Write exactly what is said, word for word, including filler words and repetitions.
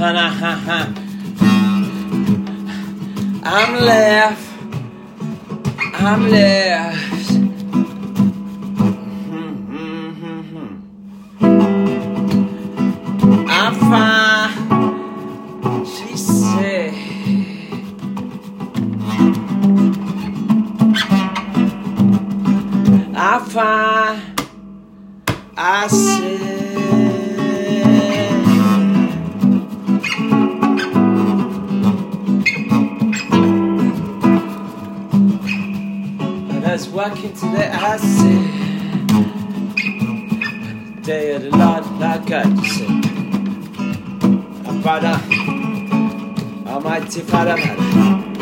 and I, I'm left, I'm left. I'm fine, she said. I'm fine, I said. Let's walk into the acid. Day of the Lord, like God, you say. Our Father, Almighty Father,